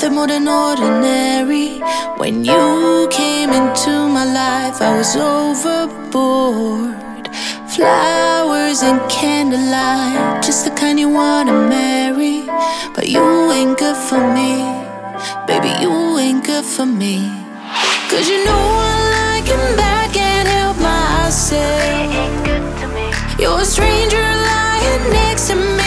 nothing more than ordinary. When you came into my life, I was overboard. Flowers and candlelight, just the kind you wanna marry. But you ain't good for me, baby, you ain't good for me. Cause you know I like him back, can't help myself. You're a stranger lying next to me.